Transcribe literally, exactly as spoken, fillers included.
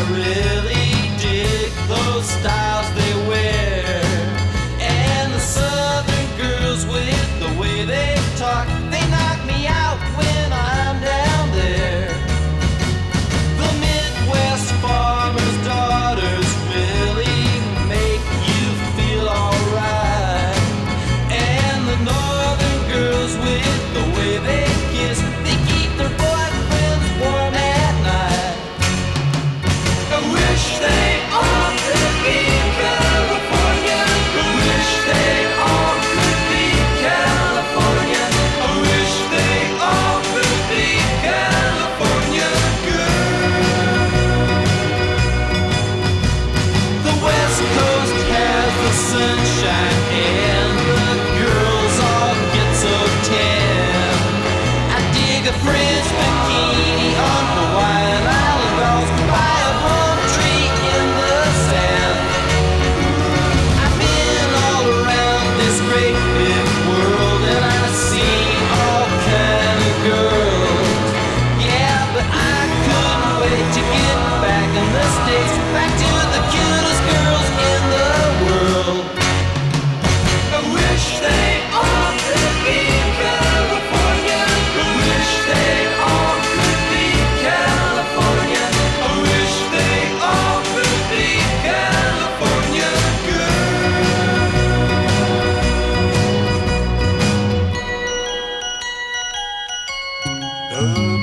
really dig those styles they wear. And the southern girls with the way they talk, they knock me out when I'm down there. The Midwest farmers' daughters really make you feel alright. And the northern girls with the way they kiss, they keep their boyfriends warm at night. I wish they all could be California. I wish they all could be California. I wish they all could be California girls. The West Coast has the sunshine and the girls all get so tan. I dig a French bikini on Hawaiian Island girls by a palm tree in the sand. I've been all around this great big world and I've seen all kind of girls. Yeah, but I couldn't wait to get back in the States, back to the cutest girls in the world. I wish they all could be California. I wish they all could be California. I wish they all could be California girls.